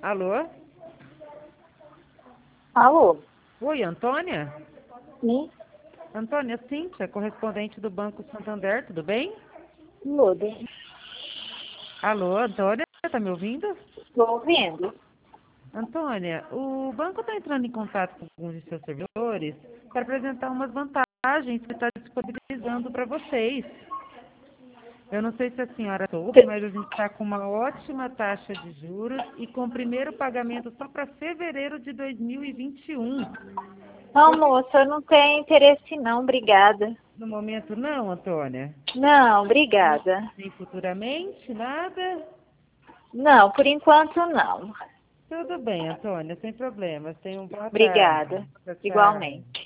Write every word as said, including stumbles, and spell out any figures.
Alô? Alô? Oi, Antônia? Sim? Antônia, Cíntia, correspondente do Banco Santander, tudo bem? Tudo. Alô, Antônia, tá me ouvindo? Estou ouvindo. Antônia, o banco está entrando em contato com alguns de seus servidores para apresentar umas vantagens que está disponibilizando para vocês. Eu não sei se a senhora soube, mas a gente está com uma ótima taxa de juros e com o primeiro pagamento só para fevereiro de dois mil e vinte e um. Não, moça, eu não tenho interesse não, obrigada. No momento não, Antônia? Não, obrigada. Nem futuramente, nada? Não, por enquanto não. Tudo bem, Antônia, sem problemas. Tenha uma boa tarde. Obrigada. Tchau, tchau. Igualmente.